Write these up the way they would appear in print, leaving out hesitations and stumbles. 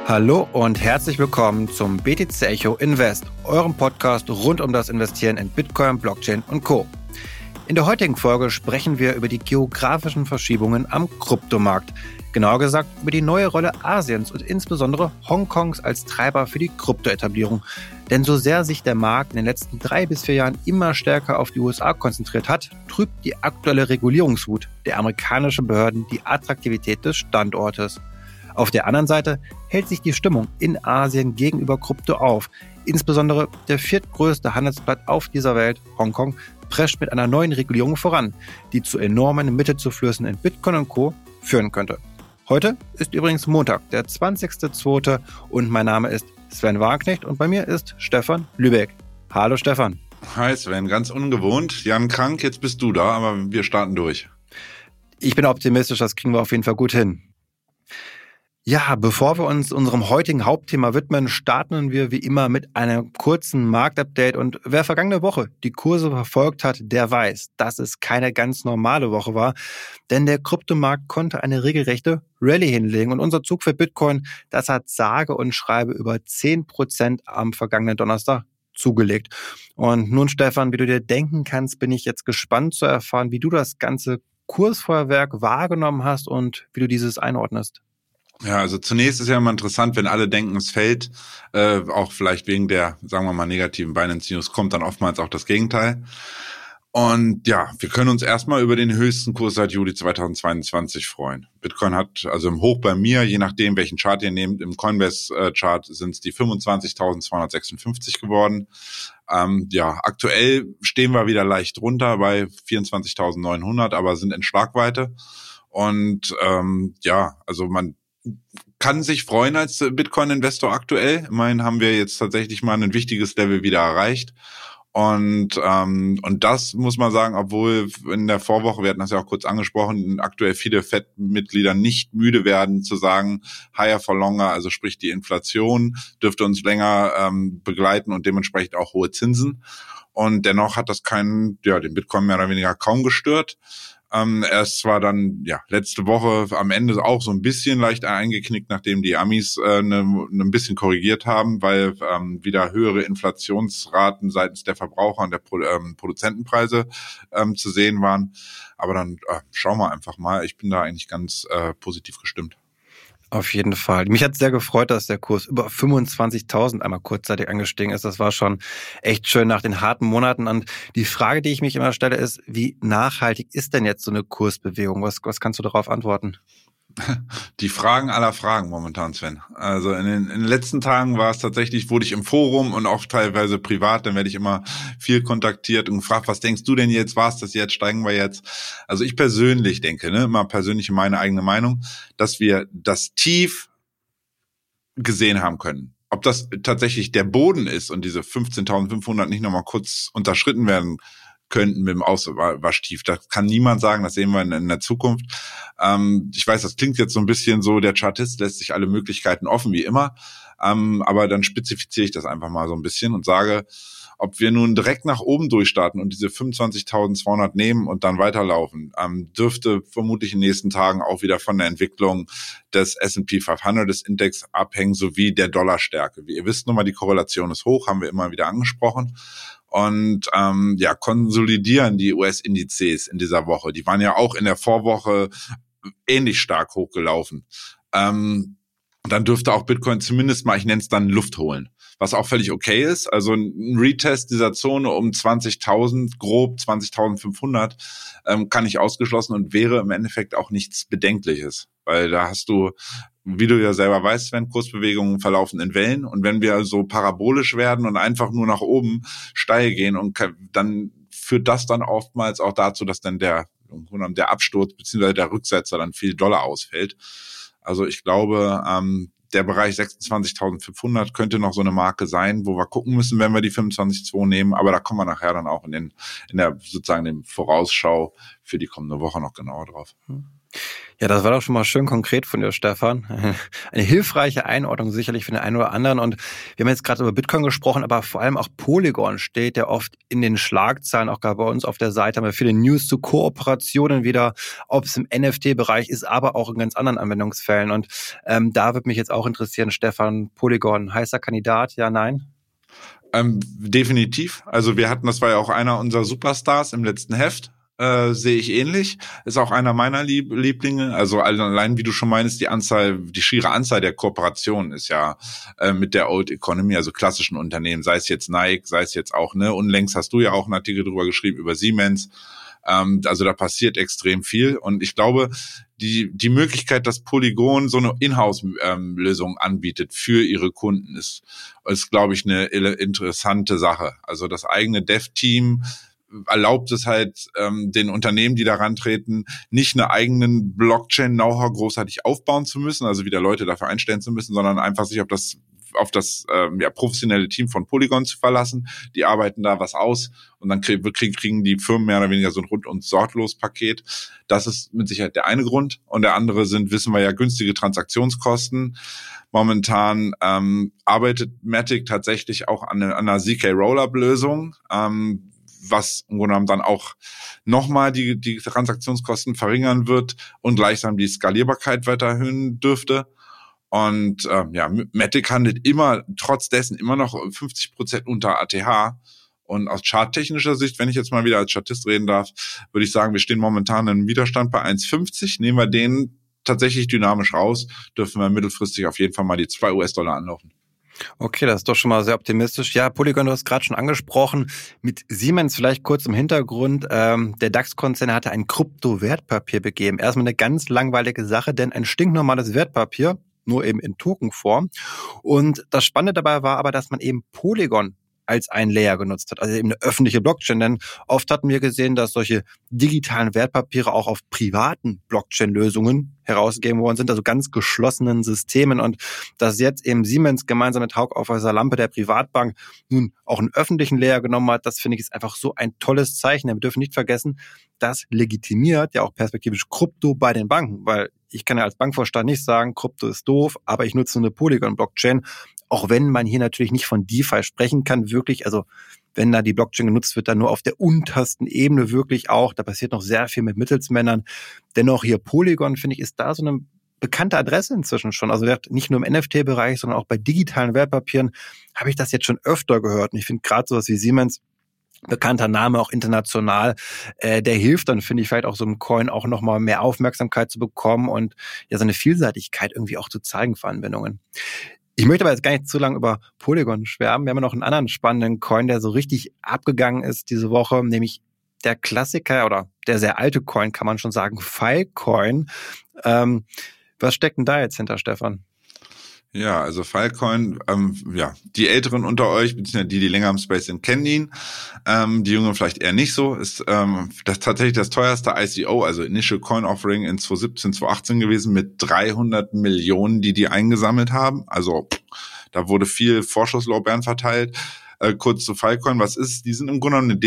Hallo und herzlich willkommen zum BTC Echo Invest, eurem Podcast rund um das Investieren in Bitcoin, Blockchain und Co. In der heutigen Folge sprechen wir über die geografischen Verschiebungen am Kryptomarkt. Genauer gesagt über die neue Rolle Asiens und insbesondere Hongkongs als Treiber für die Kryptoetablierung. Denn so sehr sich der Markt in den letzten 3 bis 4 Jahren immer stärker auf die USA konzentriert hat, trübt die aktuelle Regulierungswut der amerikanischen Behörden die Attraktivität des Standortes. Auf der anderen Seite hält sich die Stimmung in Asien gegenüber Krypto auf. Insbesondere der viertgrößte Handelsblatt auf dieser Welt, Hongkong, prescht mit einer neuen Regulierung voran, die zu enormen Mittelzuflüssen in Bitcoin und Co. führen könnte. Heute ist übrigens Montag, der 20.02. und mein Name ist Sven Wagenknecht und bei mir ist Stefan Lübeck. Hallo Stefan. Hi Sven, ganz ungewohnt. Jan krank, jetzt bist du da, aber wir starten durch. Ich bin optimistisch, das kriegen wir auf jeden Fall gut hin. Ja, bevor wir uns unserem heutigen Hauptthema widmen, starten wir wie immer mit einem kurzen Marktupdate. Und wer vergangene Woche die Kurse verfolgt hat, der weiß, dass es keine ganz normale Woche war. Denn der Kryptomarkt konnte eine regelrechte Rallye hinlegen. Und unser Zug für Bitcoin, das hat sage und schreibe über 10% am vergangenen Donnerstag zugelegt. Und nun, Stefan, wie du dir denken kannst, bin ich jetzt gespannt zu erfahren, wie du das ganze Kursfeuerwerk wahrgenommen hast und wie du dieses einordnest. Ja, also zunächst ist ja immer interessant, wenn alle denken, es fällt, auch vielleicht wegen der, sagen wir mal, negativen Binance News, kommt dann oftmals auch das Gegenteil. Und ja, wir können uns erstmal über den höchsten Kurs seit Juli 2022 freuen. Bitcoin hat also im Hoch bei mir, je nachdem welchen Chart ihr nehmt, im Coinbase-Chart sind es die 25.256 geworden. Ja, aktuell stehen wir wieder leicht runter bei 24.900, aber sind in Schlagweite. Und ja, also man kann sich freuen als Bitcoin-Investor aktuell. Immerhin haben wir jetzt tatsächlich mal ein wichtiges Level wieder erreicht. Und das muss man sagen, obwohl in der Vorwoche, wir hatten das ja auch kurz angesprochen, aktuell viele FED-Mitglieder nicht müde werden zu sagen, higher for longer, also sprich die Inflation dürfte uns länger begleiten und dementsprechend auch hohe Zinsen. Und dennoch hat das den Bitcoin mehr oder weniger kaum gestört. Er ist zwar dann letzte Woche am Ende auch so ein bisschen leicht eingeknickt, nachdem die Amis ein bisschen korrigiert haben, weil wieder höhere Inflationsraten seitens der Verbraucher und der Produzentenpreise zu sehen waren. Aber dann schauen wir einfach mal. Ich bin da eigentlich ganz positiv gestimmt. Auf jeden Fall. Mich hat sehr gefreut, dass der Kurs über 25.000 einmal kurzzeitig angestiegen ist. Das war schon echt schön nach den harten Monaten. Und die Frage, die ich mich immer stelle, ist, wie nachhaltig ist denn jetzt so eine Kursbewegung? Was kannst du darauf antworten? Die Fragen aller Fragen momentan, Sven. Also in den letzten Tagen war es tatsächlich, wurde ich im Forum und auch teilweise privat, dann werde ich immer viel kontaktiert und gefragt, was denkst du denn jetzt, war es das jetzt, steigen wir jetzt? Also ich persönlich denke, immer persönlich meine eigene Meinung, dass wir das Tief gesehen haben können. Ob das tatsächlich der Boden ist und diese 15.500 nicht nochmal kurz unterschritten werden könnten mit dem Auswaschtief. Das kann niemand sagen, das sehen wir in der Zukunft. Ich weiß, das klingt jetzt so ein bisschen so, der Chartist lässt sich alle Möglichkeiten offen, wie immer, aber dann spezifiziere ich das einfach mal so ein bisschen und sage, ob wir nun direkt nach oben durchstarten und diese 25.200 nehmen und dann weiterlaufen, dürfte vermutlich in den nächsten Tagen auch wieder von der Entwicklung des S&P 500 des Index abhängen, sowie der Dollarstärke. Wie ihr wisst, nun mal, die Korrelation ist hoch, haben wir immer wieder angesprochen. Und konsolidieren die US-Indizes in dieser Woche. Die waren ja auch in der Vorwoche ähnlich stark hochgelaufen. Dann dürfte auch Bitcoin zumindest mal, ich nenne es dann, Luft holen. Was auch völlig okay ist. Also ein Retest dieser Zone um 20.000, grob 20.500, kann nicht ausgeschlossen und wäre im Endeffekt auch nichts Bedenkliches. Weil da hast du, wie du ja selber weißt, wenn Kursbewegungen verlaufen in Wellen und wenn wir so parabolisch werden und einfach nur nach oben steil gehen und dann führt das dann oftmals auch dazu, dass dann der Absturz bzw. der Rücksetzer dann viel doller ausfällt. Also ich glaube, der Bereich 26.500 könnte noch so eine Marke sein, wo wir gucken müssen, wenn wir die 25,2 nehmen. Aber da kommen wir nachher dann auch in der sozusagen dem Vorausschau für die kommende Woche noch genauer drauf. Ja, das war doch schon mal schön konkret von dir, Stefan. Eine hilfreiche Einordnung sicherlich für den einen oder anderen. Und wir haben jetzt gerade über Bitcoin gesprochen, aber vor allem auch Polygon steht ja oft in den Schlagzeilen. Auch gerade bei uns auf der Seite haben wir viele News zu Kooperationen wieder, ob es im NFT-Bereich ist, aber auch in ganz anderen Anwendungsfällen. Und da würde mich jetzt auch interessieren, Stefan, Polygon, heißer Kandidat, ja, nein? Definitiv. Also das war ja auch einer unserer Superstars im letzten Heft. Sehe ich ähnlich. Ist auch einer meiner Lieblinge. Also allein, wie du schon meinst, die schiere Anzahl der Kooperationen ist ja mit der Old Economy, also klassischen Unternehmen, sei es jetzt Nike, sei es jetzt auch, unlängst hast du ja auch einen Artikel drüber geschrieben über Siemens. Also da passiert extrem viel. Und ich glaube, die Möglichkeit, dass Polygon so eine Inhouse-Lösung anbietet für ihre Kunden, ist glaube ich, eine interessante Sache. Also das eigene Dev-Team erlaubt es halt den Unternehmen, die daran treten, nicht eine eigenen Blockchain-Know-how großartig aufbauen zu müssen, also wieder Leute dafür einstellen zu müssen, sondern einfach sich auf das professionelle Team von Polygon zu verlassen. Die arbeiten da was aus und dann kriegen die Firmen mehr oder weniger so ein rund- und sorglos Paket. Das ist mit Sicherheit der eine Grund. Und der andere wissen wir ja, günstige Transaktionskosten. Momentan arbeitet Matic tatsächlich auch an einer ZK-Rollup-Lösung, was im Grunde genommen dann auch nochmal die Transaktionskosten verringern wird und gleichsam die Skalierbarkeit weiter erhöhen dürfte. Und Matic handelt trotz dessen immer noch 50% unter ATH. Und aus charttechnischer Sicht, wenn ich jetzt mal wieder als Statist reden darf, würde ich sagen, wir stehen momentan im Widerstand bei 1,50. Nehmen wir den tatsächlich dynamisch raus, dürfen wir mittelfristig auf jeden Fall mal die $2 anlaufen. Okay, das ist doch schon mal sehr optimistisch. Ja, Polygon, du hast gerade schon angesprochen. Mit Siemens vielleicht kurz im Hintergrund. Der DAX-Konzern hatte ein Krypto-Wertpapier begeben. Erstmal eine ganz langweilige Sache, denn ein stinknormales Wertpapier, nur eben in Tokenform. Und das Spannende dabei war aber, dass man eben Polygon als ein Layer genutzt hat, also eben eine öffentliche Blockchain. Denn oft hatten wir gesehen, dass solche digitalen Wertpapiere auch auf privaten Blockchain-Lösungen herausgegeben worden sind, also ganz geschlossenen Systemen. Und dass jetzt eben Siemens gemeinsam mit Hauck Aufhäuser Lampe, der Privatbank, nun auch einen öffentlichen Layer genommen hat, das finde ich ist einfach so ein tolles Zeichen. Wir dürfen nicht vergessen, das legitimiert ja auch perspektivisch Krypto bei den Banken, weil ich kann ja als Bankvorstand nicht sagen, Krypto ist doof, aber ich nutze eine Polygon-Blockchain, auch wenn man hier natürlich nicht von DeFi sprechen kann, wirklich, also wenn da die Blockchain genutzt wird, dann nur auf der untersten Ebene wirklich auch, da passiert noch sehr viel mit Mittelsmännern. Dennoch hier Polygon, finde ich, ist da so eine bekannte Adresse inzwischen schon. Also nicht nur im NFT-Bereich, sondern auch bei digitalen Wertpapieren habe ich das jetzt schon öfter gehört. Und ich finde gerade sowas wie Siemens, bekannter Name, auch international, der hilft dann, finde ich, vielleicht auch so einem Coin auch nochmal mehr Aufmerksamkeit zu bekommen und ja seine Vielseitigkeit irgendwie auch zu zeigen für Anwendungen. Ich möchte aber jetzt gar nicht zu lange über Polygon schwärmen. Wir haben ja noch einen anderen spannenden Coin, der so richtig abgegangen ist diese Woche, nämlich der Klassiker oder der sehr alte Coin, kann man schon sagen, Filecoin. Was steckt denn da jetzt hinter, Stefan? Ja, also Filecoin, die Älteren unter euch, beziehungsweise die länger im Space sind, kennen ihn. Die Jüngeren vielleicht eher nicht so. Ist das tatsächlich das teuerste ICO, also Initial Coin Offering in 2017, 2018 gewesen mit 300 Millionen, die eingesammelt haben. Also da wurde viel Vorschusslorbeeren verteilt. Kurz zu Filecoin, was ist? Die sind im Grunde genommen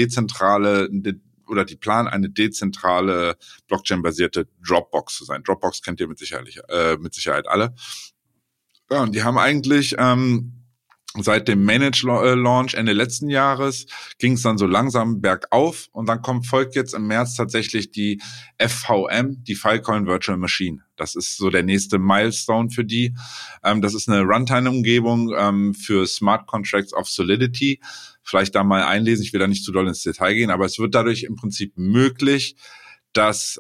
die planen eine dezentrale Blockchain-basierte Dropbox zu sein. Dropbox kennt ihr mit Sicherheit alle. Ja, und die haben eigentlich seit dem Managed-Launch Ende letzten Jahres ging es dann so langsam bergauf und dann folgt jetzt im März tatsächlich die FVM, die Filecoin Virtual Machine. Das ist so der nächste Milestone für die. Das ist eine Runtime-Umgebung für Smart Contracts of Solidity. Vielleicht da mal einlesen, ich will da nicht zu doll ins Detail gehen, aber es wird dadurch im Prinzip möglich, dass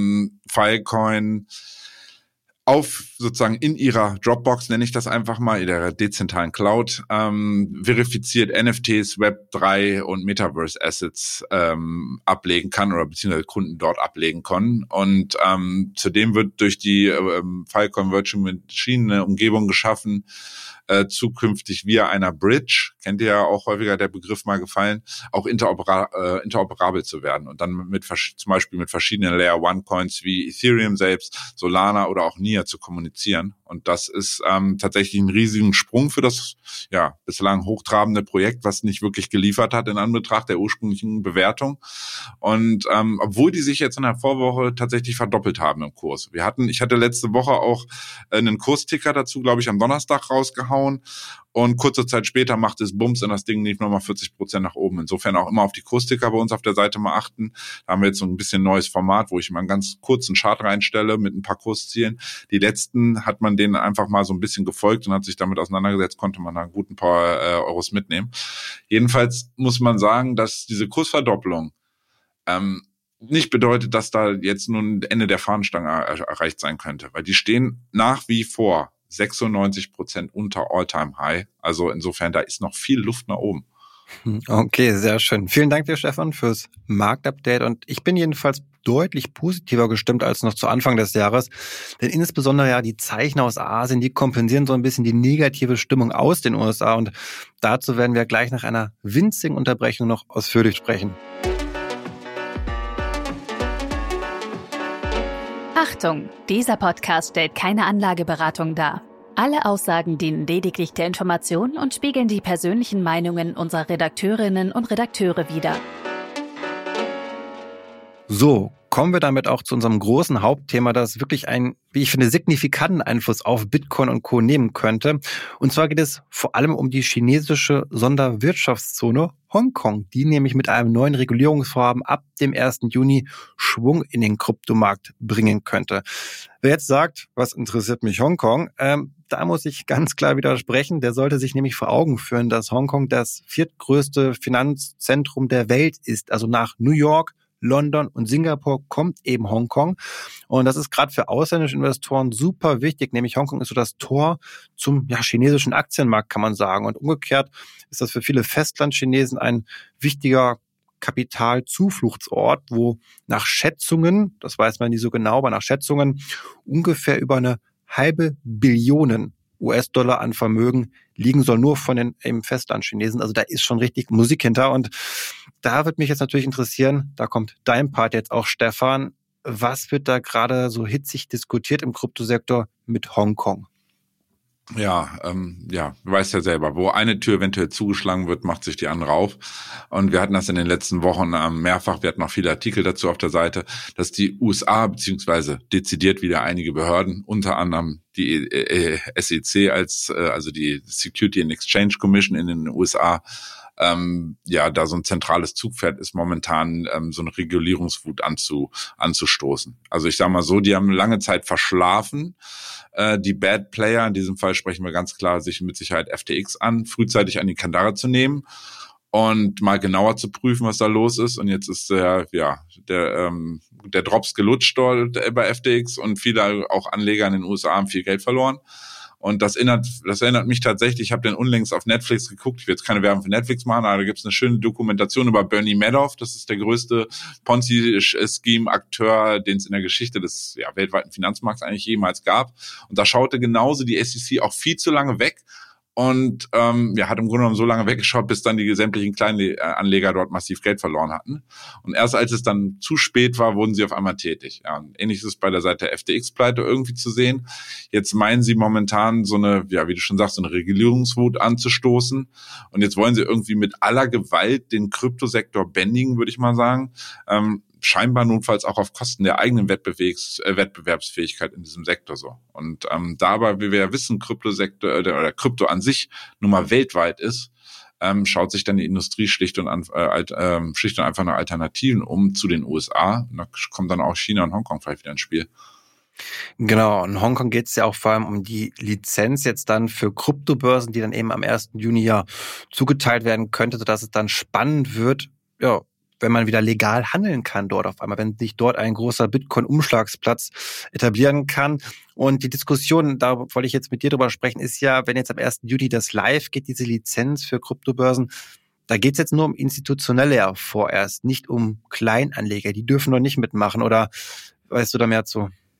Filecoin sozusagen in ihrer Dropbox, nenne ich das einfach mal, in der dezentralen Cloud, verifiziert NFTs, Web3 und Metaverse Assets ablegen kann oder beziehungsweise Kunden dort ablegen können. Und zudem wird durch die Filecoin Virtual Machine eine Umgebung geschaffen, zukünftig via einer Bridge, kennt ihr ja auch häufiger der Begriff mal gefallen, auch interoperabel zu werden und dann zum Beispiel mit verschiedenen Layer-1-Coins wie Ethereum selbst, Solana oder auch NIA zu kommunizieren. Und das ist tatsächlich ein riesigen Sprung für das bislang hochtrabende Projekt, was nicht wirklich geliefert hat in Anbetracht der ursprünglichen Bewertung. Und obwohl die sich jetzt in der Vorwoche tatsächlich verdoppelt haben im Kurs. Ich hatte letzte Woche auch einen Kursticker dazu, glaube ich, am Donnerstag rausgehauen. Und kurze Zeit später macht es Bums und das Ding lief nochmal 40% nach oben. Insofern auch immer auf die Kursticker bei uns auf der Seite mal achten. Da haben wir jetzt so ein bisschen neues Format, wo ich mal einen ganz kurzen Chart reinstelle mit ein paar Kurszielen. Die letzten hat man denen einfach mal so ein bisschen gefolgt und hat sich damit auseinandergesetzt, konnte man da einen guten paar Euros mitnehmen. Jedenfalls muss man sagen, dass diese Kursverdoppelung nicht bedeutet, dass da jetzt nun Ende der Fahnenstange erreicht sein könnte, weil die stehen nach wie vor 96% unter All-Time-High. Also insofern, da ist noch viel Luft nach oben. Okay, sehr schön. Vielen Dank dir, Stefan, fürs Marktupdate. Und ich bin jedenfalls deutlich positiver gestimmt als noch zu Anfang des Jahres. Denn insbesondere ja die Zeichen aus Asien, die kompensieren so ein bisschen die negative Stimmung aus den USA. Und dazu werden wir gleich nach einer winzigen Unterbrechung noch ausführlich sprechen. Achtung, dieser Podcast stellt keine Anlageberatung dar. Alle Aussagen dienen lediglich der Information und spiegeln die persönlichen Meinungen unserer Redakteurinnen und Redakteure wider. So, kommen wir damit auch zu unserem großen Hauptthema, das wirklich einen, wie ich finde, signifikanten Einfluss auf Bitcoin und Co. nehmen könnte. Und zwar geht es vor allem um die chinesische Sonderwirtschaftszone Hongkong, die nämlich mit einem neuen Regulierungsvorhaben ab dem 1. Juni Schwung in den Kryptomarkt bringen könnte. Wer jetzt sagt, was interessiert mich Hongkong, da muss ich ganz klar widersprechen. Der sollte sich nämlich vor Augen führen, dass Hongkong das viertgrößte Finanzzentrum der Welt ist. Also nach New York, London und Singapur kommt eben Hongkong. Und das ist gerade für ausländische Investoren super wichtig. Nämlich Hongkong ist so das Tor zum chinesischen Aktienmarkt, kann man sagen. Und umgekehrt ist das für viele Festlandchinesen ein wichtiger Kapitalzufluchtsort, wo nach Schätzungen, das weiß man nie so genau, aber nach Schätzungen ungefähr über eine halbe Billion US-Dollar an Vermögen liegen soll, nur von den im Festlandchinesen. Also da ist schon richtig Musik hinter. Und da wird mich jetzt natürlich interessieren, da kommt dein Part jetzt auch, Stefan. Was wird da gerade so hitzig diskutiert im Kryptosektor mit Hongkong? Ja, du weißt ja selber, wo eine Tür eventuell zugeschlagen wird, macht sich die andere auf. Und wir hatten das in den letzten Wochen mehrfach, wir hatten noch viele Artikel dazu auf der Seite, dass die USA beziehungsweise dezidiert wieder einige Behörden, unter anderem die SEC also die Security and Exchange Commission in den USA, da so ein zentrales Zugpferd ist momentan, so eine Regulierungswut anzustoßen. Also ich sag mal so, die haben lange Zeit verschlafen, die Bad Player, in diesem Fall sprechen wir ganz klar sich mit Sicherheit FTX an, frühzeitig an die Kandare zu nehmen und mal genauer zu prüfen, was da los ist. Und jetzt ist der Drops gelutscht dort bei FTX und viele auch Anleger in den USA haben viel Geld verloren. Und das erinnert mich tatsächlich, ich habe den unlängst auf Netflix geguckt, ich will jetzt keine Werbung für Netflix machen, aber da gibt es eine schöne Dokumentation über Bernie Madoff, das ist der größte Ponzi-Scheme-Akteur, den es in der Geschichte des weltweiten Finanzmarkts eigentlich jemals gab. Und da schaute genauso die SEC auch viel zu lange weg. Und hat im Grunde genommen so lange weggeschaut, bis dann die sämtlichen kleinen Anleger dort massiv Geld verloren hatten. Und erst als es dann zu spät war, wurden sie auf einmal tätig. Ja, und ähnlich ist es bei der Seite der FTX-Pleite irgendwie zu sehen. Jetzt meinen sie momentan so eine, wie du schon sagst, so eine Regulierungswut anzustoßen. Und jetzt wollen sie irgendwie mit aller Gewalt den Kryptosektor bändigen, würde ich mal sagen. Scheinbar notfalls auch auf Kosten der eigenen Wettbewerbsfähigkeit in diesem Sektor so. Und dabei, wie wir ja wissen, Kryptosektor oder Krypto an sich nun mal weltweit ist, schaut sich dann die Industrie schlicht und einfach nach Alternativen um zu den USA. Und da kommt dann auch China und Hongkong vielleicht wieder ins Spiel. Genau, in Hongkong geht es ja auch vor allem um die Lizenz jetzt dann für Kryptobörsen, die dann eben am 1. Juni zugeteilt werden könnte, sodass es dann spannend wird, wenn man wieder legal handeln kann dort auf einmal, wenn sich dort ein großer Bitcoin-Umschlagsplatz etablieren kann. Und die Diskussion, da wollte ich jetzt mit dir drüber sprechen, ist ja, wenn jetzt am 1. Juli das live geht, diese Lizenz für Kryptobörsen, da geht es jetzt nur um Institutionelle vorerst, nicht um Kleinanleger. Die dürfen noch nicht mitmachen, oder weißt du da mehr zu?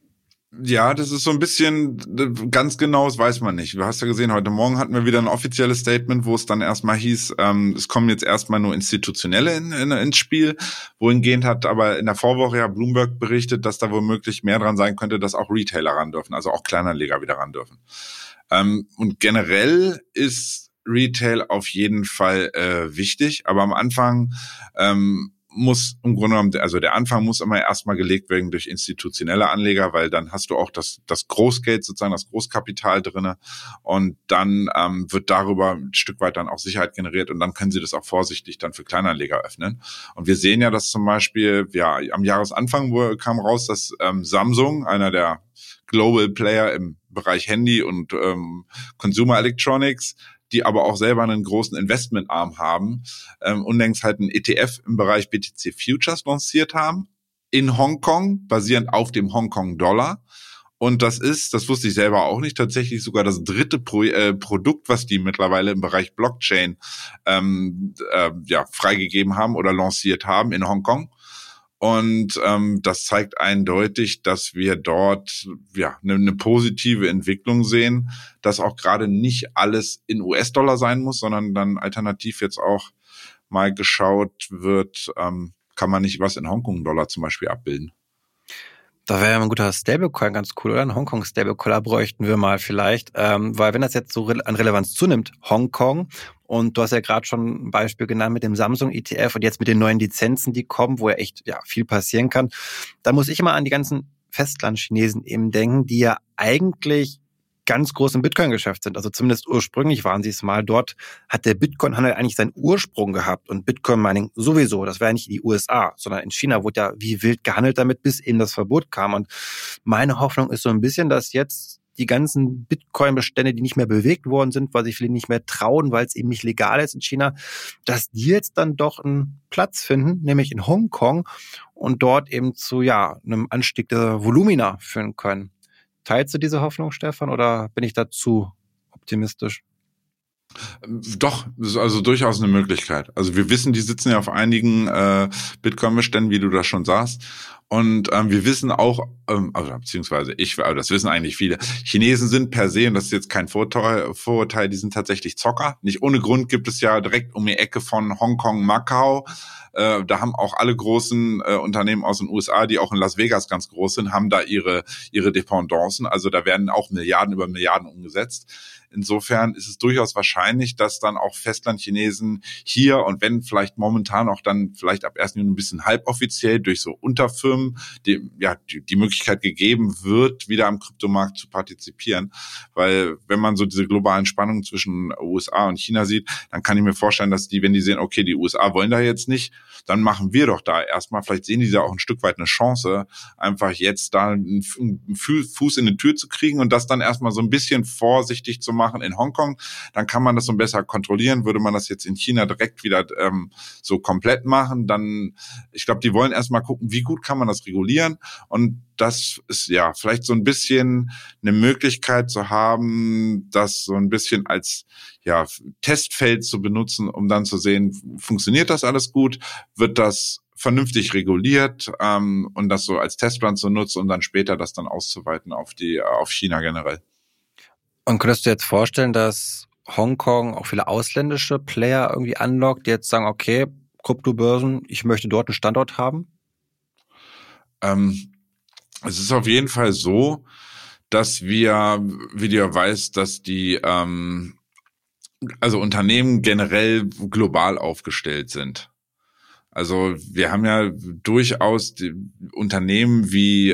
Ja, das ist so ein bisschen, ganz genau, das weiß man nicht. Du hast ja gesehen, heute Morgen hatten wir wieder ein offizielles Statement, wo es dann erstmal hieß, es kommen jetzt erstmal nur Institutionelle ins Spiel. Wohingehend hat aber in der Vorwoche ja Bloomberg berichtet, dass da womöglich mehr dran sein könnte, dass auch Retailer ran dürfen, also auch Kleinanleger wieder ran dürfen. Und generell ist Retail auf jeden Fall wichtig, aber am Anfang muss im Grunde genommen, also der Anfang muss immer erstmal gelegt werden durch institutionelle Anleger, weil dann hast du auch das Großgeld sozusagen, das Großkapital drinne und dann wird darüber ein Stück weit dann auch Sicherheit generiert und dann können sie das auch vorsichtig dann für Kleinanleger öffnen. Und wir sehen ja, dass zum Beispiel, ja, am Jahresanfang kam raus, dass Samsung, einer der Global Player im Bereich Handy und Consumer Electronics, die aber auch selber einen großen Investmentarm haben, unlängst halt einen ETF im Bereich BTC Futures lanciert haben, in Hongkong, basierend auf dem Hongkong-Dollar. Und das wusste ich selber auch nicht, tatsächlich sogar das dritte Produkt, was die mittlerweile im Bereich Blockchain freigegeben haben oder lanciert haben in Hongkong. Und das zeigt eindeutig, dass wir dort eine positive Entwicklung sehen, dass auch gerade nicht alles in US-Dollar sein muss, sondern dann alternativ jetzt auch mal geschaut wird, kann man nicht was in Hongkong-Dollar zum Beispiel abbilden. Da wäre ja ein guter Stablecoin ganz cool, oder? Ein Hongkong-Stablecoin bräuchten wir mal vielleicht. Weil wenn das jetzt so an Relevanz zunimmt, Hongkong, und du hast ja gerade schon ein Beispiel genannt mit dem Samsung-ETF und jetzt mit den neuen Lizenzen, die kommen, wo ja echt viel passieren kann, da muss ich immer an die ganzen Festlandchinesen eben denken, die ja eigentlich ganz groß im Bitcoin-Geschäft sind. Also zumindest ursprünglich waren sie es mal. Dort hat der Bitcoin-Handel eigentlich seinen Ursprung gehabt und Bitcoin-Mining sowieso. Das war ja nicht die USA, sondern in China wurde ja wie wild gehandelt damit, bis eben das Verbot kam. Und meine Hoffnung ist so ein bisschen, dass jetzt die ganzen Bitcoin-Bestände, die nicht mehr bewegt worden sind, weil sich viele nicht mehr trauen, weil es eben nicht legal ist in China, dass die jetzt dann doch einen Platz finden, nämlich in Hongkong und dort eben zu einem Anstieg der Volumina führen können. Teilst du diese Hoffnung, Stefan, oder bin ich da zu optimistisch? Doch, das ist also durchaus eine Möglichkeit. Also wir wissen, die sitzen ja auf einigen Bitcoin-Beständen, wie du das schon sagst. Und wir wissen auch, beziehungsweise das wissen eigentlich viele, Chinesen sind per se, und das ist jetzt kein Vorurteil, die sind tatsächlich Zocker. Nicht ohne Grund gibt es ja direkt um die Ecke von Hongkong, Macau, da haben auch alle großen Unternehmen aus den USA, die auch in Las Vegas ganz groß sind, haben da ihre Dependancen. Also da werden auch Milliarden über Milliarden umgesetzt. Insofern ist es durchaus wahrscheinlich, dass dann auch Festlandchinesen hier und wenn vielleicht momentan auch dann vielleicht ab 1. Juni ein bisschen halboffiziell durch so Unterfirmen die Möglichkeit gegeben wird, wieder am Kryptomarkt zu partizipieren. Weil wenn man so diese globalen Spannungen zwischen USA und China sieht, dann kann ich mir vorstellen, dass wenn die sehen, okay, die USA wollen da jetzt nicht, dann machen wir doch da erstmal, vielleicht sehen die da auch ein Stück weit eine Chance, einfach jetzt da einen Fuß in die Tür zu kriegen und das dann erstmal so ein bisschen vorsichtig zu machen in Hongkong, dann kann man das so besser kontrollieren. Würde man das jetzt in China direkt wieder so komplett machen, dann, ich glaube, die wollen erstmal gucken, wie gut kann man das regulieren, und das ist vielleicht so ein bisschen eine Möglichkeit zu haben, das so ein bisschen als Testfeld zu benutzen, um dann zu sehen, funktioniert das alles gut, wird das vernünftig reguliert, und das so als Testplan zu nutzen und dann später das dann auszuweiten auf China generell. Und könntest du jetzt vorstellen, dass Hongkong auch viele ausländische Player irgendwie anlockt, die jetzt sagen, okay, Kryptobörsen, ich möchte dort einen Standort haben? Es ist auf jeden Fall so, dass wir, wie du ja weißt, dass die Unternehmen generell global aufgestellt sind. Also wir haben ja durchaus die Unternehmen wie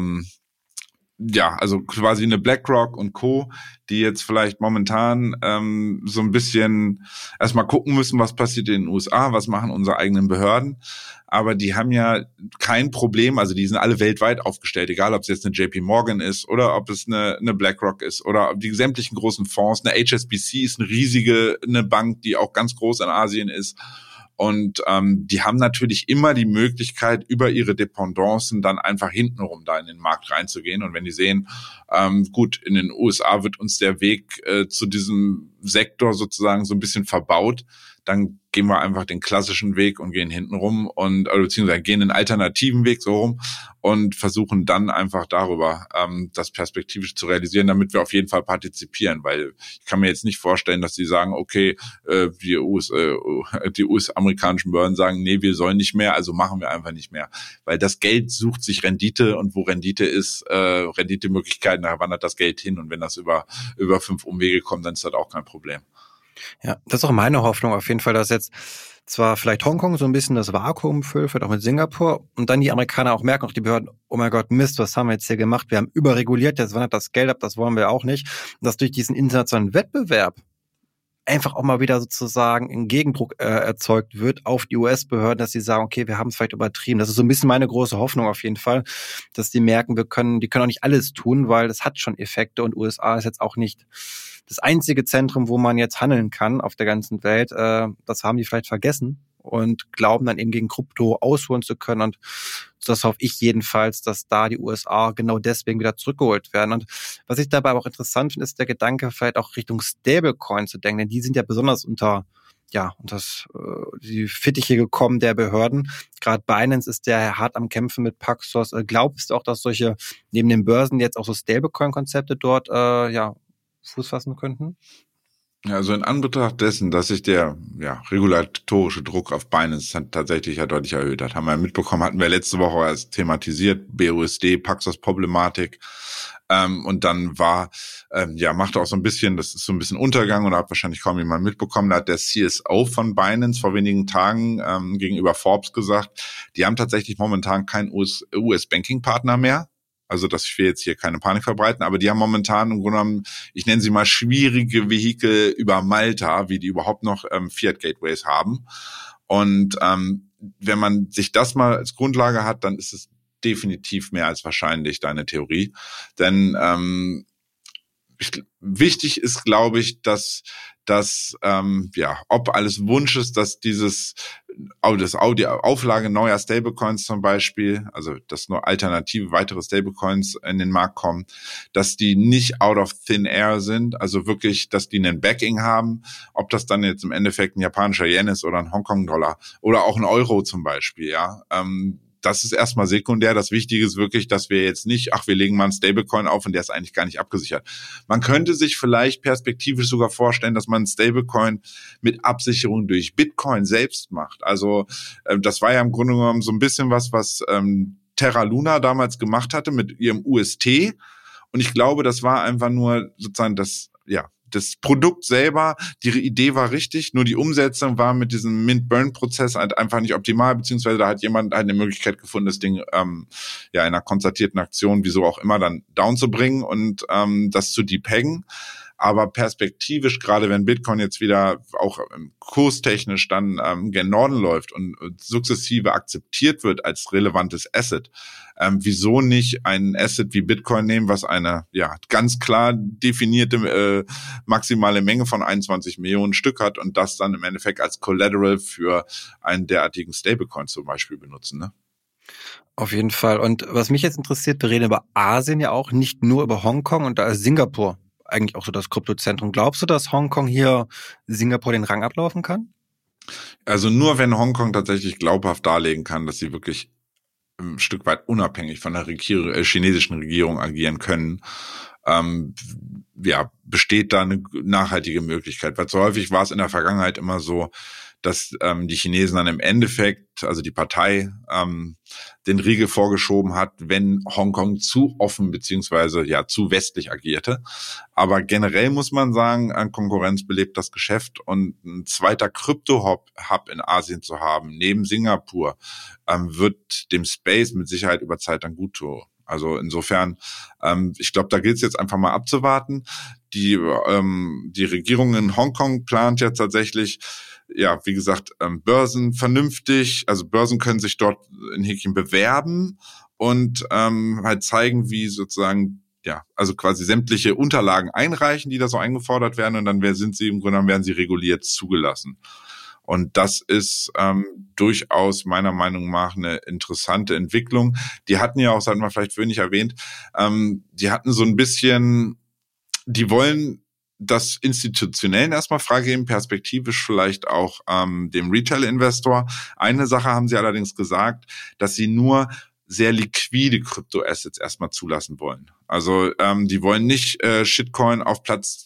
quasi eine BlackRock und Co., die jetzt vielleicht momentan so ein bisschen erstmal gucken müssen, was passiert in den USA, was machen unsere eigenen Behörden. Aber die haben ja kein Problem, also die sind alle weltweit aufgestellt, egal ob es jetzt eine JP Morgan ist oder ob es eine BlackRock ist oder ob die sämtlichen großen Fonds, eine HSBC ist eine Bank, die auch ganz groß in Asien ist. Und die haben natürlich immer die Möglichkeit, über ihre Dependancen dann einfach hintenrum da in den Markt reinzugehen. Und wenn die sehen, in den USA wird uns der Weg zu diesem Sektor sozusagen so ein bisschen verbaut, dann gehen wir einfach den klassischen Weg und gehen hinten rum beziehungsweise gehen den alternativen Weg so rum und versuchen dann einfach darüber das perspektivisch zu realisieren, damit wir auf jeden Fall partizipieren, weil ich kann mir jetzt nicht vorstellen, dass die sagen, okay, die US-amerikanischen Behörden sagen, nee, wir sollen nicht mehr, also machen wir einfach nicht mehr, weil das Geld sucht sich Rendite und wo Rendite ist, Renditemöglichkeiten, da wandert das Geld hin und wenn das über 5 Umwege kommt, dann ist das auch kein Problem. Ja, das ist auch meine Hoffnung auf jeden Fall, dass jetzt zwar vielleicht Hongkong so ein bisschen das Vakuum füllt, vielleicht auch mit Singapur und dann die Amerikaner auch merken, auch die Behörden, oh mein Gott, Mist, was haben wir jetzt hier gemacht? Wir haben überreguliert, jetzt wandert das Geld ab, das wollen wir auch nicht. Und dass durch diesen internationalen Wettbewerb einfach auch mal wieder sozusagen ein Gegendruck erzeugt wird auf die US-Behörden, dass sie sagen, okay, wir haben es vielleicht übertrieben. Das ist so ein bisschen meine große Hoffnung auf jeden Fall, dass die merken, die können auch nicht alles tun, weil das hat schon Effekte und USA ist jetzt auch nicht das einzige Zentrum, wo man jetzt handeln kann auf der ganzen Welt. Das haben die vielleicht vergessen und glauben dann eben gegen Krypto ausholen zu können. Und das hoffe ich jedenfalls, dass da die USA genau deswegen wieder zurückgeholt werden. Und was ich dabei aber auch interessant finde, ist der Gedanke, vielleicht auch Richtung Stablecoin zu denken, denn die sind ja besonders unter die Fittiche gekommen der Behörden. Gerade Binance ist ja hart am Kämpfen mit Paxos. Glaubst du auch, dass solche neben den Börsen jetzt auch so Stablecoin-Konzepte dort Fuß fassen könnten? Ja, also in Anbetracht dessen, dass sich der regulatorische Druck auf Binance tatsächlich deutlich erhöht hat, haben wir mitbekommen, hatten wir letzte Woche erst thematisiert, BUSD, Paxos-Problematik. Und dann machte auch so ein bisschen, das ist so ein bisschen Untergang oder hat wahrscheinlich kaum jemand mitbekommen, da hat der CSO von Binance vor wenigen Tagen gegenüber Forbes gesagt, die haben tatsächlich momentan keinen US-Banking-Partner mehr. Also, dass wir jetzt hier keine Panik verbreiten, aber die haben momentan im Grunde genommen, ich nenne sie mal schwierige Vehikel über Malta, wie die überhaupt noch Fiat-Gateways haben. Und wenn man sich das mal als Grundlage hat, dann ist es definitiv mehr als wahrscheinlich deine Theorie. Denn wichtig ist, glaube ich, dass ob alles Wunsch ist, dass die Auflage neuer Stablecoins zum Beispiel, also dass nur alternative weitere Stablecoins in den Markt kommen, dass die nicht out of thin air sind, also wirklich, dass die einen Backing haben, ob das dann jetzt im Endeffekt ein japanischer Yen ist oder ein Hongkong-Dollar oder auch ein Euro zum Beispiel, ja. Das ist erstmal sekundär. Das Wichtige ist wirklich, dass wir jetzt nicht, wir legen mal einen Stablecoin auf und der ist eigentlich gar nicht abgesichert. Man könnte sich vielleicht perspektivisch sogar vorstellen, dass man einen Stablecoin mit Absicherung durch Bitcoin selbst macht. Also das war ja im Grunde genommen so ein bisschen was Terra Luna damals gemacht hatte mit ihrem UST. Und ich glaube, das war einfach nur sozusagen das Produkt selber, die Idee war richtig, nur die Umsetzung war mit diesem Mint-Burn-Prozess halt einfach nicht optimal, beziehungsweise da hat jemand eine Möglichkeit gefunden, das Ding in einer konzertierten Aktion, wieso auch immer, dann down zu bringen und das zu depeggen. Aber perspektivisch, gerade wenn Bitcoin jetzt wieder auch kurstechnisch dann gen Norden läuft und sukzessive akzeptiert wird als relevantes Asset, wieso nicht ein Asset wie Bitcoin nehmen, was eine ganz klar definierte maximale Menge von 21 Millionen Stück hat und das dann im Endeffekt als Collateral für einen derartigen Stablecoin zum Beispiel benutzen, ne? Auf jeden Fall. Und was mich jetzt interessiert, wir reden über Asien ja auch, nicht nur über Hongkong und da ist Singapur eigentlich auch so das Kryptozentrum. Glaubst du, dass Hongkong hier Singapur den Rang ablaufen kann? Also nur wenn Hongkong tatsächlich glaubhaft darlegen kann, dass sie wirklich ein Stück weit unabhängig von der chinesischen Regierung agieren können, besteht da eine nachhaltige Möglichkeit. Weil so häufig war es in der Vergangenheit immer so, dass die Chinesen dann im Endeffekt, also die Partei, den Riegel vorgeschoben hat, wenn Hongkong zu offen beziehungsweise zu westlich agierte. Aber generell muss man sagen, Konkurrenz belebt das Geschäft und ein zweiter Krypto-Hub in Asien zu haben, neben Singapur, wird dem Space mit Sicherheit über Zeit dann gut tun. Also insofern, ich glaube, da gilt es jetzt einfach mal abzuwarten. Die Regierung in Hongkong plant ja tatsächlich, wie gesagt, Börsen vernünftig, also Börsen können sich dort in Häkchen bewerben und halt zeigen, wie sozusagen, also quasi sämtliche Unterlagen einreichen, die da so eingefordert werden und dann werden sie reguliert zugelassen. Und das ist durchaus meiner Meinung nach eine interessante Entwicklung. Die hatten ja auch, das hatten wir vielleicht wenig erwähnt, die hatten so ein bisschen, die wollen das Institutionellen erstmal freigeben, perspektivisch vielleicht auch dem Retail-Investor. Eine Sache haben sie allerdings gesagt, dass sie nur sehr liquide Kryptoassets erstmal zulassen wollen. Also die wollen nicht Shitcoin auf Platz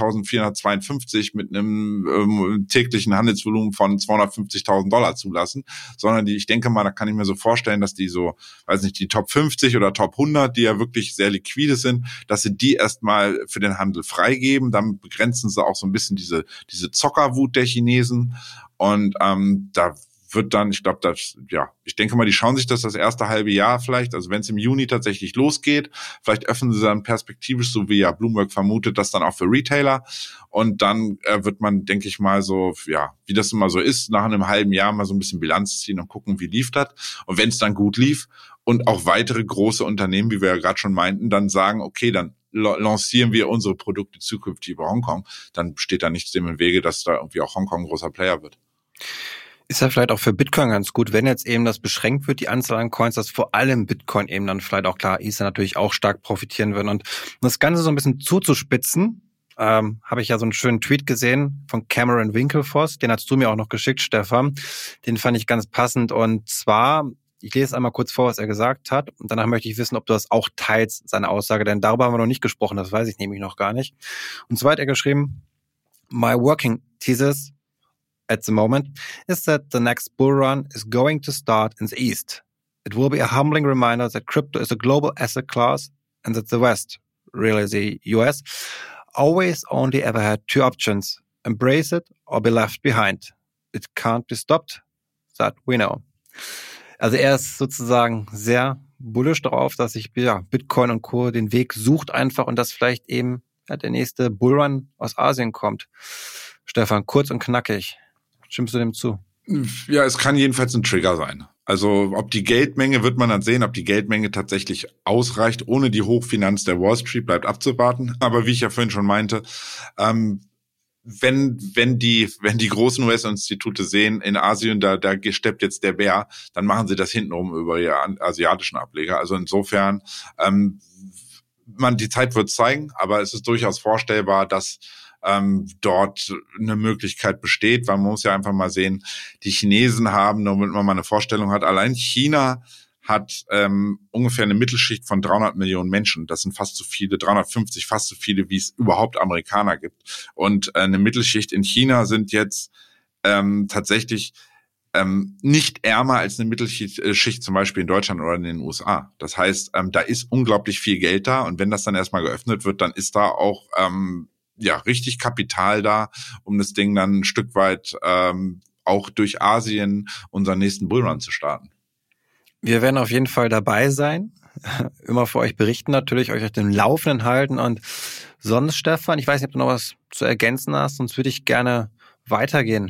2452 mit einem täglichen Handelsvolumen von $250.000 zulassen, sondern ich denke mal, da kann ich mir so vorstellen, dass die so, weiß nicht, die Top 50 oder Top 100, die ja wirklich sehr liquide sind, dass sie die erstmal für den Handel freigeben. Damit begrenzen sie auch so ein bisschen diese Zockerwut der Chinesen. Und da wird dann, ich denke mal, die schauen sich das erste halbe Jahr vielleicht, also wenn es im Juni tatsächlich losgeht, vielleicht öffnen sie dann perspektivisch, so wie ja Bloomberg vermutet, das dann auch für Retailer, und dann wird man, denke ich mal, so, ja, wie das immer so ist, nach einem halben Jahr mal so ein bisschen Bilanz ziehen und gucken, wie lief das, und wenn es dann gut lief und auch weitere große Unternehmen, wie wir ja gerade schon meinten, dann sagen, okay, dann lancieren wir unsere Produkte zukünftig über Hongkong, dann steht da nichts dem im Wege, dass da irgendwie auch Hongkong ein großer Player wird. Ist ja vielleicht auch für Bitcoin ganz gut, wenn jetzt eben das beschränkt wird, die Anzahl an Coins, dass vor allem Bitcoin eben dann vielleicht auch klar Ether natürlich auch stark profitieren würden. Und das Ganze so ein bisschen zuzuspitzen, habe ich ja so einen schönen Tweet gesehen von Cameron Winklevoss, den hast du mir auch noch geschickt, Stefan. Den fand ich ganz passend, und zwar, ich lese einmal kurz vor, was er gesagt hat, und danach möchte ich wissen, ob du das auch teilst, seine Aussage, denn darüber haben wir noch nicht gesprochen, das weiß ich nämlich noch gar nicht. Und zwar hat er geschrieben, My working thesis at the moment is that the next bull run is going to start in the East. It will be a humbling reminder that crypto is a global asset class and that the West, really the US, always only ever had two options: embrace it or be left behind. It can't be stopped, that we know. Also er ist sozusagen sehr bullish darauf, dass sich Bitcoin und Co. den Weg sucht einfach und dass vielleicht eben der nächste Bullrun aus Asien kommt. Stefan, kurz und knackig. Stimmst du dem zu? Ja, es kann jedenfalls ein Trigger sein. Also ob die Geldmenge, wird man dann sehen, ob die Geldmenge tatsächlich ausreicht. Ohne die Hochfinanz der Wall Street bleibt abzuwarten. Aber wie ich ja vorhin schon meinte, wenn die großen US-Institute sehen, in Asien, da steppt jetzt der Bär, dann machen sie das hintenrum über ihre asiatischen Ableger. Also insofern, die Zeit wird zeigen, aber es ist durchaus vorstellbar, dass dort eine Möglichkeit besteht, weil man muss ja einfach mal sehen, die Chinesen haben, damit man mal eine Vorstellung hat, allein China hat ungefähr eine Mittelschicht von 300 Millionen Menschen. Das sind fast so viele, 350, fast so viele, wie es überhaupt Amerikaner gibt. Und eine Mittelschicht in China sind jetzt tatsächlich nicht ärmer als eine Mittelschicht zum Beispiel in Deutschland oder in den USA. Das heißt, da ist unglaublich viel Geld da, und wenn das dann erstmal geöffnet wird, dann ist da auch richtig Kapital da, um das Ding dann ein Stück weit auch durch Asien unseren nächsten Bullrun zu starten. Wir werden auf jeden Fall dabei sein, immer für euch berichten natürlich, euch auf dem Laufenden halten, und sonst, Stefan, ich weiß nicht, ob du noch was zu ergänzen hast, sonst würde ich gerne weitergehen.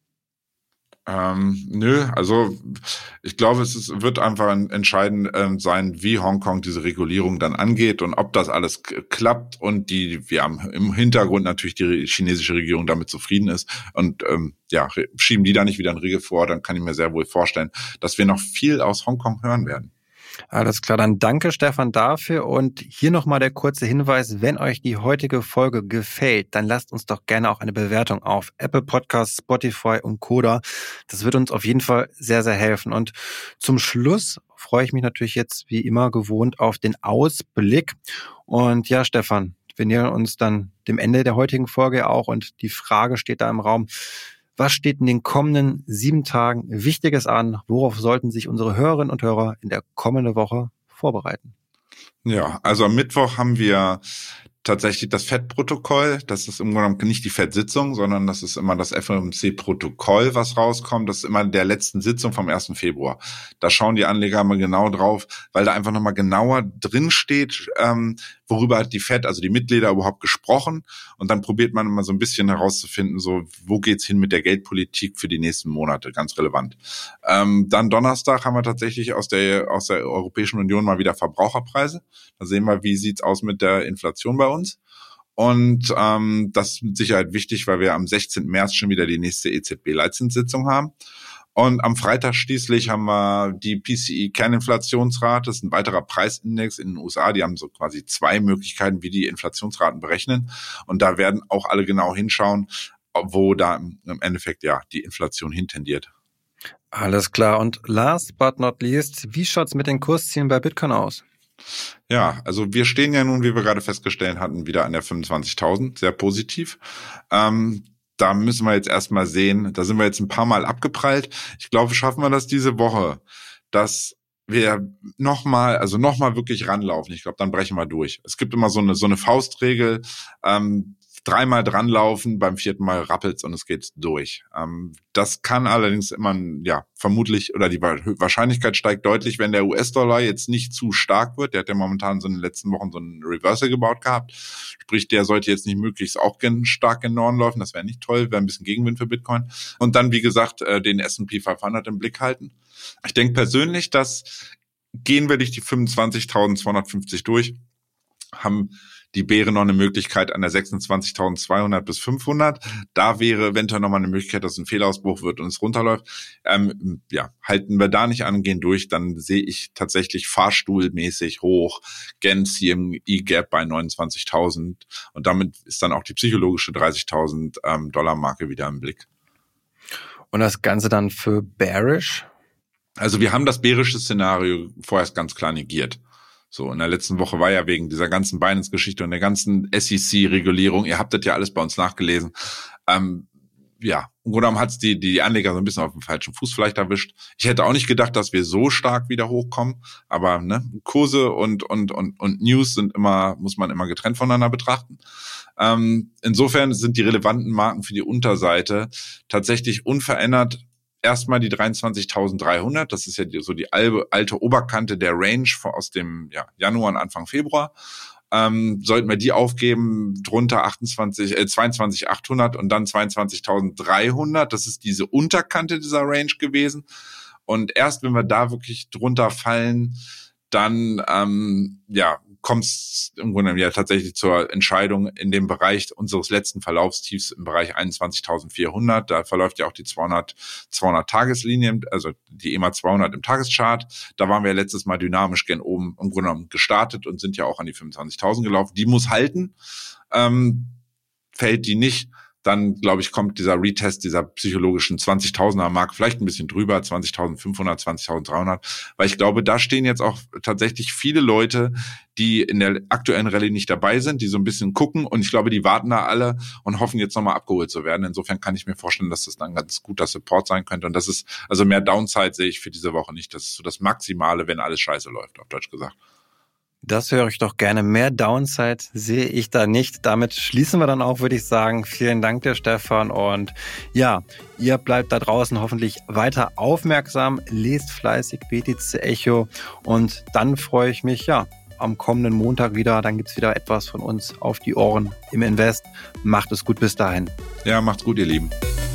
Also ich glaube, wird einfach entscheidend sein, wie Hongkong diese Regulierung dann angeht und ob das alles klappt, und wir haben im Hintergrund natürlich die chinesische Regierung damit zufrieden ist, und schieben die da nicht wieder einen Riegel vor, dann kann ich mir sehr wohl vorstellen, dass wir noch viel aus Hongkong hören werden. Alles klar, dann danke Stefan dafür, und hier nochmal der kurze Hinweis: Wenn euch die heutige Folge gefällt, dann lasst uns doch gerne auch eine Bewertung auf Apple Podcasts, Spotify und Koda. Das wird uns auf jeden Fall sehr, sehr helfen. Und zum Schluss freue ich mich natürlich jetzt wie immer gewohnt auf den Ausblick. Und ja, Stefan, wir nähern uns dann dem Ende der heutigen Folge auch, und die Frage steht da im Raum: Was steht in den kommenden 7 Tagen Wichtiges an? Worauf sollten sich unsere Hörerinnen und Hörer in der kommenden Woche vorbereiten? Ja, also am Mittwoch haben wir tatsächlich das FED-Protokoll. Das ist im Grunde genommen nicht die FED-Sitzung, sondern das ist immer das FOMC-Protokoll, was rauskommt. Das ist immer der letzten Sitzung vom 1. Februar. Da schauen die Anleger mal genau drauf, weil da einfach nochmal genauer drin steht, worüber hat die FED, also die Mitglieder, überhaupt gesprochen. Und dann probiert man immer so ein bisschen herauszufinden, so wo geht's hin mit der Geldpolitik für die nächsten Monate, ganz relevant. Dann Donnerstag haben wir tatsächlich aus der Europäischen Union mal wieder Verbraucherpreise. Da sehen wir, wie sieht's aus mit der Inflation bei uns. Und das ist mit Sicherheit wichtig, weil wir am 16. März schon wieder die nächste EZB-Leitzinssitzung haben. Und am Freitag schließlich haben wir die PCE-Kerninflationsrate. Das ist ein weiterer Preisindex in den USA. Die haben so quasi 2 Möglichkeiten, wie die Inflationsraten berechnen. Und da werden auch alle genau hinschauen, wo da im Endeffekt ja die Inflation hintendiert. Alles klar. Und last but not least, wie schaut's mit den Kurszielen bei Bitcoin aus? Ja, also wir stehen ja nun, wie wir gerade festgestellt hatten, wieder an der 25.000, sehr positiv. Da müssen wir jetzt erstmal sehen, da sind wir jetzt ein paar Mal abgeprallt. Ich glaube, schaffen wir das diese Woche, dass wir nochmal wirklich ranlaufen. Ich glaube, dann brechen wir durch. Es gibt immer so eine Faustregel, 3-mal dranlaufen, beim 4. Mal rappelt's und es geht durch. Das kann allerdings immer, vermutlich, oder die Wahrscheinlichkeit steigt deutlich, wenn der US-Dollar jetzt nicht zu stark wird. Der hat ja momentan so in den letzten Wochen so ein Reversal gebaut gehabt. Sprich, der sollte jetzt nicht möglichst auch stark gen Norden laufen. Das wäre nicht toll, wäre ein bisschen Gegenwind für Bitcoin. Und dann, wie gesagt, den S&P 500 im Blick halten. Ich denke persönlich, dass gehen wir durch die 25.250 durch, haben die Bäre noch eine Möglichkeit an der 26.200 bis 500. Da wäre eventuell nochmal eine Möglichkeit, dass ein Fehlausbruch wird und es runterläuft. Halten wir da nicht an, gehen durch, dann sehe ich tatsächlich fahrstuhlmäßig hoch, gen CME Gap bei 29.000 und damit ist dann auch die psychologische 30.000 Dollar Marke wieder im Blick. Und das Ganze dann für bearish? Also wir haben das bärische Szenario vorerst ganz klar negiert. So, in der letzten Woche war ja wegen dieser ganzen Binance-Geschichte und der ganzen SEC-Regulierung, ihr habt das ja alles bei uns nachgelesen, im Grunde genommen hat's die Anleger so ein bisschen auf dem falschen Fuß vielleicht erwischt. Ich hätte auch nicht gedacht, dass wir so stark wieder hochkommen, aber Kurse und News sind muss man immer getrennt voneinander betrachten. Insofern sind die relevanten Marken für die Unterseite tatsächlich unverändert. Erstmal die 23.300, das ist ja so die alte Oberkante der Range aus dem Januar und Anfang Februar. Sollten wir die aufgeben, drunter 22.800 und dann 22.300, das ist diese Unterkante dieser Range gewesen. Und erst wenn wir da wirklich drunter fallen, dann kommt es im Grunde tatsächlich zur Entscheidung in dem Bereich unseres letzten Verlaufstiefs im Bereich 21.400. Da verläuft ja auch die 200-Tageslinie, also die EMA 200 im Tageschart. Da waren wir letztes Mal dynamisch gen oben im Grunde genommen gestartet und sind ja auch an die 25.000 gelaufen. Die muss halten. Fällt die nicht, dann, glaube ich, kommt dieser Retest dieser psychologischen 20.000er Marke vielleicht ein bisschen drüber, 20.500, 20.300, weil ich glaube, da stehen jetzt auch tatsächlich viele Leute, die in der aktuellen Rallye nicht dabei sind, die so ein bisschen gucken und ich glaube, die warten da alle und hoffen jetzt nochmal abgeholt zu werden. Insofern kann ich mir vorstellen, dass das dann ganz guter Support sein könnte und das ist, also mehr Downside sehe ich für diese Woche nicht. Das ist so das Maximale, wenn alles scheiße läuft, auf Deutsch gesagt. Das höre ich doch gerne. Mehr Downside sehe ich da nicht. Damit schließen wir dann auch, würde ich sagen. Vielen Dank, der Stefan. Und ja, ihr bleibt da draußen hoffentlich weiter aufmerksam. Lest fleißig BTC Echo. Und dann freue ich mich, am kommenden Montag wieder. Dann gibt's wieder etwas von uns auf die Ohren im Invest. Macht es gut bis dahin. Ja, macht's gut, ihr Lieben.